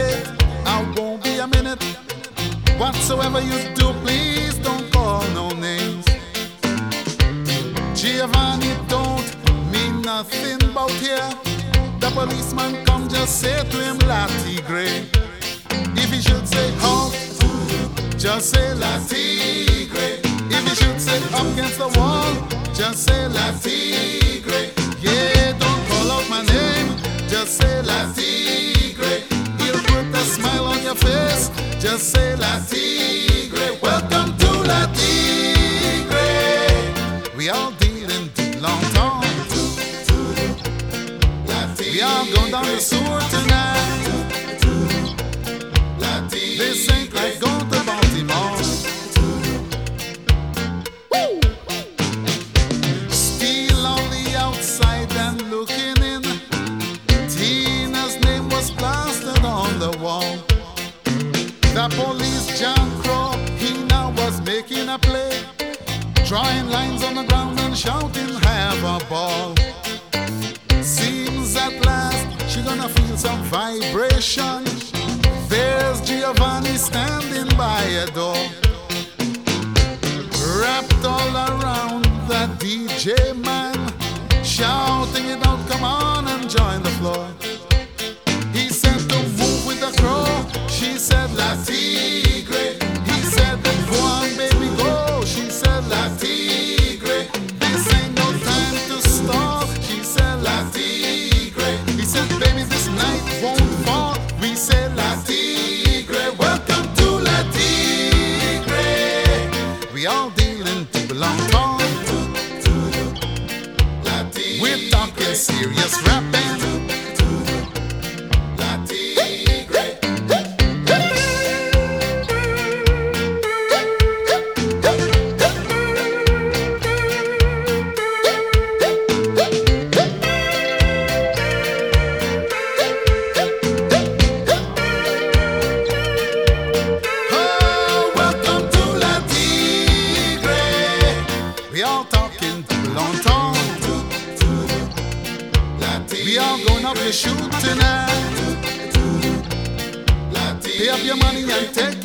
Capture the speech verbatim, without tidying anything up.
gate. I won't be a minute. Whatsoever you do, please don't call no names. Giovanni don't mean nothing about here. The policeman come, just say to him La Tigre. If he should say halt, just say La Tigre. If he should say up against the wall, just say La Tigre. Yeah, don't call out my name, just say La Tigre. He'll put a smile on your face, just say La Tigre. Welcome to La Tigre. We all deal in deep long talk. We all going down the sewer tonight. This ain't like going to Baltimore. Woo! Still on the outside and looking in. Tina's name was plastered on the wall. The police John Crow, he now was making a play, drawing lines on the ground and shouting, have a ball. Seems at last she gonna feel some vibration. There's Giovanni standing by a door, wrapped all around that D J man, shouting it out, come on and join the floor. He said to move with the crow, she said La Tigre. He said go on baby go, she said La Tigre. This ain't no time to stop, she said La Tigre. He said baby this night won't fall, we said La Tigre. Welcome to La Tigre. We all dealing to long talk. We're talking serious rapping. La Tigre. Oh, welcome to La Tigre. We all talking long talk. We all going up to shoot tonight. Pay up your money and take